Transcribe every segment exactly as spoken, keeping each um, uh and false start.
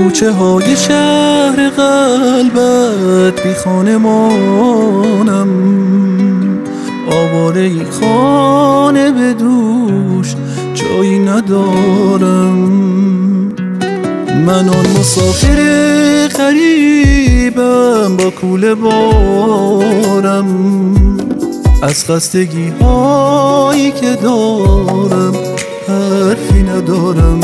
کوچه های شهر قلبت بی خانمانم، آواره ای خانه به دوش جایی ندارم. من آن مسافر غریبم با کوله بارم، از خستگی هایی که دارم حرفی ندارم.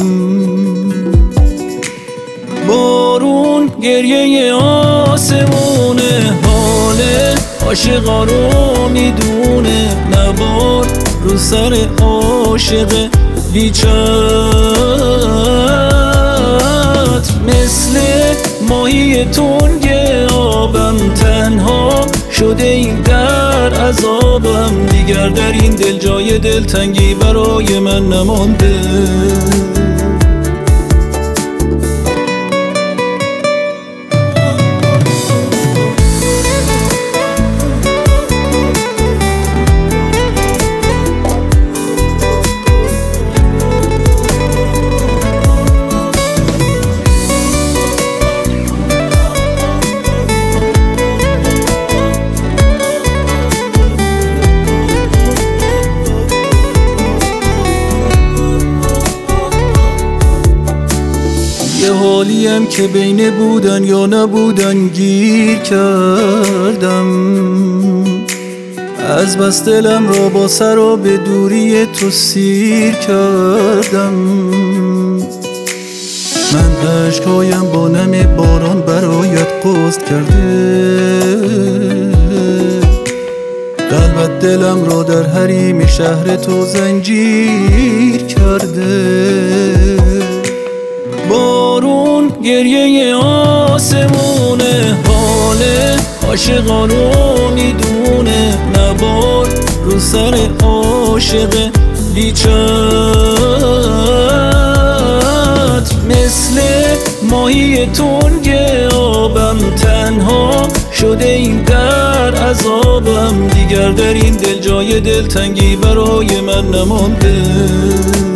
بارون گریه آسمونه، حال عاشقا رو میدونه، نبار رو سر عاشق بیچت. مثل ماهی تنگ آبم، تنها شده این در عذابم. دیگر در این دل جای دلتنگی برای من نمانده. یه حالیم که بین بودن یا نبودن گیر کردم، از بس دلم را با سر و به دوری تو سیر کردم. من عشقهایم با نم باران برایت قصد کرده، قلبت دلم را در حریم شهر تو زنجیر کرده. بارون گریه آسمونه، حال عاشقا رو میدونه، نبار رو سر عاشق بیچت. مثل ماهی تنگ آبم، تنها شده این در عذابم. دیگر در این دل جای دلتنگی برای من نمانده.